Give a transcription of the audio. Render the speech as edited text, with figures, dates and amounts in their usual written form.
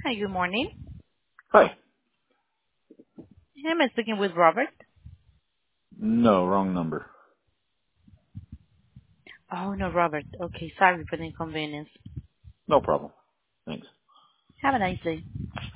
Hi, good morning. Hi. Am I speaking with Robert? No, wrong number. Oh, no, Robert. Okay, sorry for the inconvenience. No problem. Thanks. Have a nice day.